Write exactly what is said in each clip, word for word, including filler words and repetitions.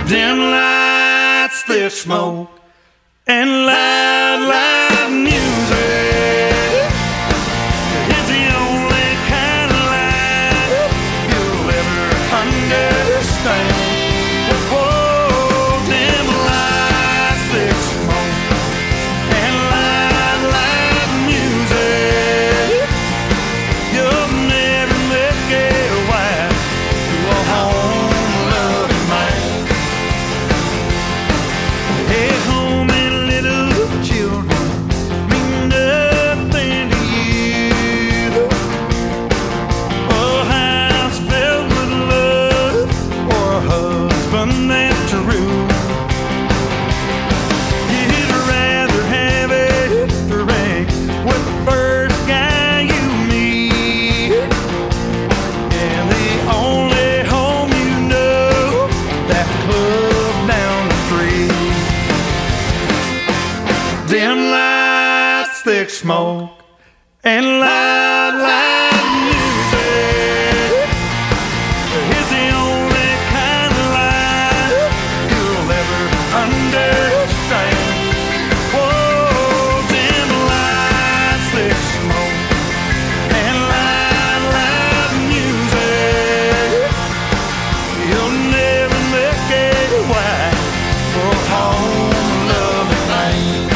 Dim lights, thick smoke, and loud, loud music. It's the only kind of life you'll ever understand. Oh, dim lights, thick smoke, and loud, loud music. You'll never make it wild to a home-loving man. Hey, home and little children mean nothing to you. A house filled with love, or a husband that's true. You'd rather have it ring with the first guy you meet, and the only home you know, that club down the street. Dim lights, thick smoke, and loud, loud music. It's the only kind of life you'll ever understand. Oh, dim lights, thick smoke, and loud, loud music. You'll never make it wide for a home-loving man.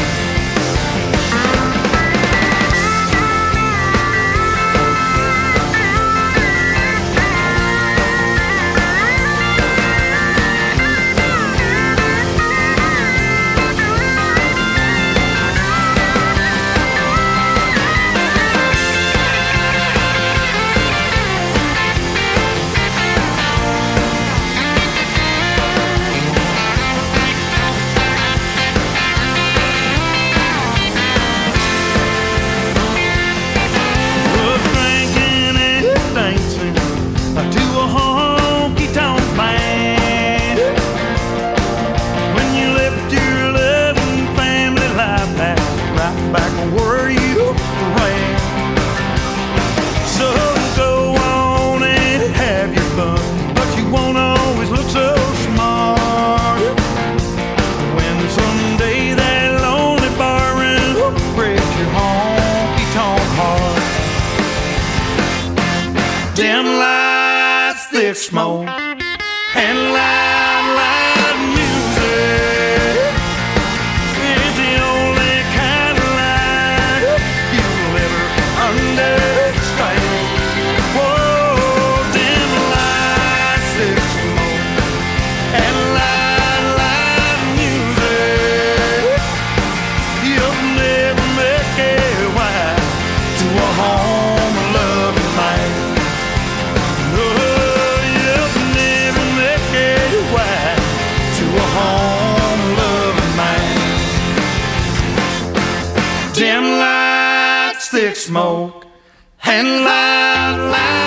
Well, drinking and dancing to a honky-tonk band. When you left your loving family life back, right back where you ran. So go on and have your fun, but you won't always look so smart. When someday that lonely barroom breaks your honky-tonk heart. Dim lights, thick smoke, and loud, loud music. It's the only kind of life you'll ever understand. Whoa, dim lights, thick smoke, and loud, loud music. You'll never make it wide to a home-loving man. No, you'll never make it wide to a home-loving man. Dim lights, thick smoke, and loud, loud